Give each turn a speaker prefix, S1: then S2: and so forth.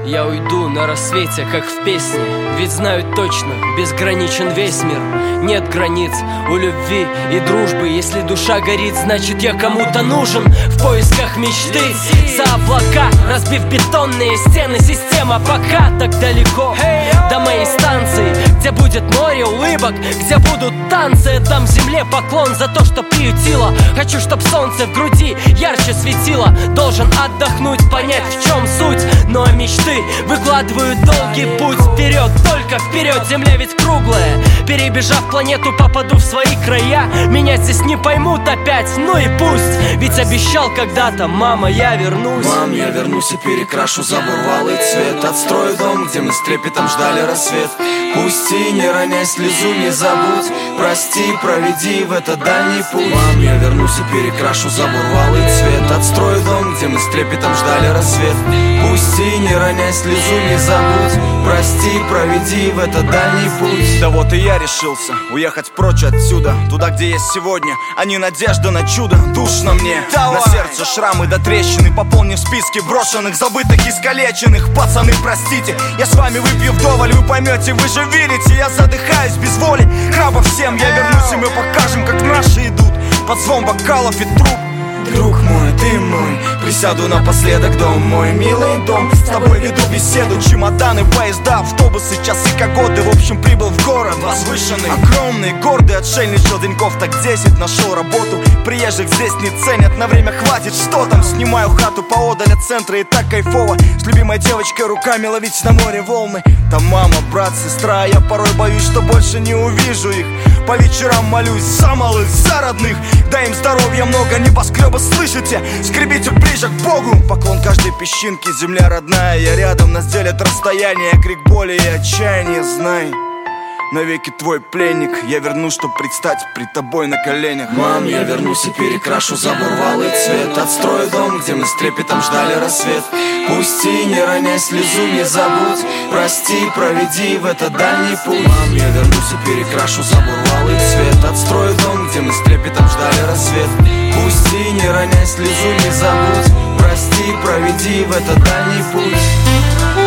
S1: Я уйду на рассвете, как в песне, ведь знаю точно, безграничен весь мир. Нет границ у любви и дружбы. Если душа горит, значит я кому-то нужен. В поисках мечты за облака, разбив бетонные стены, система пока так далеко до моей станции, где будет море улыбок, где будут танцы. Дам земле поклон за то, что приютила. Хочу, чтоб солнце в груди ярче светило. Должен отдохнуть, понять, в чем суть. Ну а мечты выкладывают долгий путь вперед, только вперед. Земля ведь круглая, перебежав планету, попаду в свои края. Меня здесь не поймут опять, ну и пусть. Ведь обещал когда-то, мама, я вернусь.
S2: Мам, я вернусь и перекрашу забурвалый цвет. Отстрою дом, где мы с трепетом ждали рассвет. Пусти, не роняй слезу, не забудь. Прости, проведи в этот дальний путь. Мам, я вернусь и перекрашу забурвалый цвет. Отстрою дом, где мы с трепетом ждали рассвет. Пусти, не роняй слезу, не забудь. Прости, проведи в этот дальний путь.
S3: Да вот и я решился уехать прочь отсюда, туда, где есть сегодня, а не надежда на чудо. Душно мне, на сердце шрамы до трещины, пополнив списки брошенных, забытых, искалеченных. Пацаны, простите, я с вами выпью вдоволь. Вы поймете, вы же верите, я задыхаюсь без воли. Храбро всем, я вернусь, и мы покажем, как наши идут под звон бокалов и труб.
S2: Друг мой, ты мой, присяду напоследок, дом мой, милый дом. С тобой веду беседу,
S3: чемоданы, поезда, автобусы, часы, годы. В общем, прибыл в город возвышенный, огромный, гордый, отшельничал деньков так 10. Нашел работу, приезжих здесь не ценят, на время хватит, что там. Снимаю хату поодаль от центра, и так кайфово с любимой девочкой руками ловить на море волны. Там мама, брат, сестра, я порой боюсь, что больше не увижу их. По вечерам молюсь за малых, за родных. Дай им здоровья много, небоскребы, слышите? Скребите ближе к Богу. Поклон каждой песчинке, земля родная. Я рядом, нас делят расстояние, крик боли и отчаяния. Знай, навеки твой пленник. Я вернусь, чтоб предстать пред тобой на коленях.
S2: Мам, я вернусь и перекрашу забурвалый цвет. Отстрою дом, где мы с трепетом ждали рассвет. Пусти, не роняй слезу, не забудь. Прости, проведи в этот дальний путь. Мам, я вернусь и перекрашу забурвалый цвет. Отстрою дом, где мы с трепетом ждали рассвет. Пусти, не роняй слезу, не забудь. Прости, проведи в этот дальний путь.